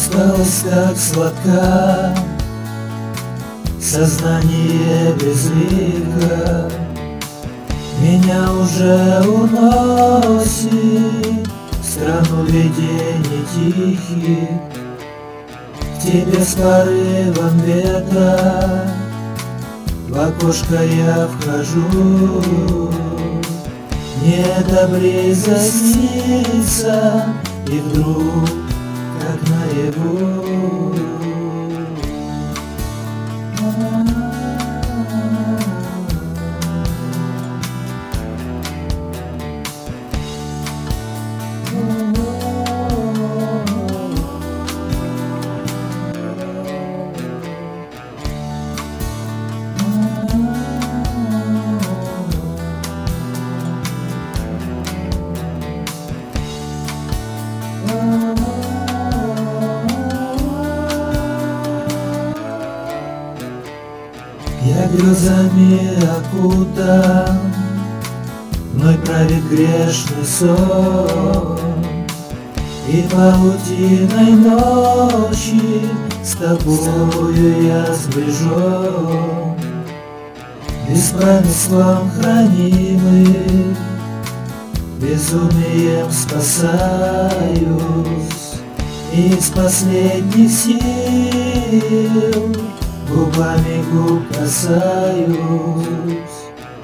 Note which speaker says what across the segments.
Speaker 1: Усталость так сладка, сознание безлико, меня уже уносит в страну видений тихих. К тебе с порывом ветра в окошко я вхожу. Мне эта близость снится, и вдруг, как наяву, я грезами окутан, мной правит грешный сон, и паутиной ночи с тобою я сближен. Беспамятством хранимый, безумием спасаюсь, и из последних сил губами губ касаюсь.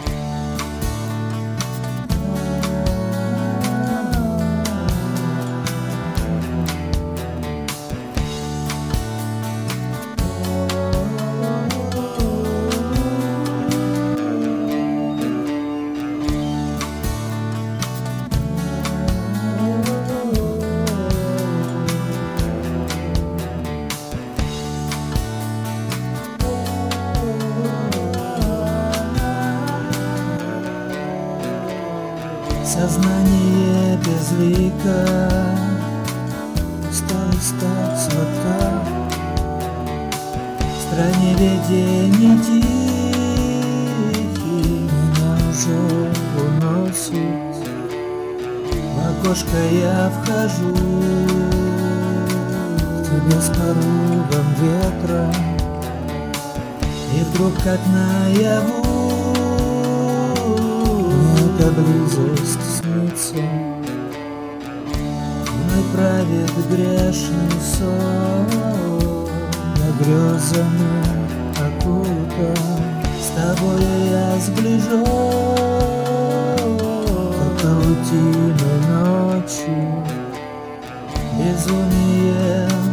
Speaker 1: Сознание безлико, усталость так сладка, в стране видений тихих меня уже уносит. В окошко я вхожу, к тебе с порывом ветра, и вдруг как наяву эта близость снится, мной правит грешный сон. Я грезами окутан, с тобою я сближен, как паутиной ночи, безумием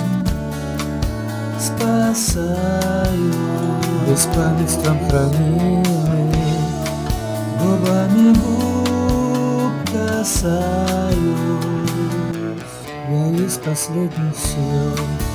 Speaker 1: спасаю, беспамятством хранимый, губами губ касаюсь. Я из последних сил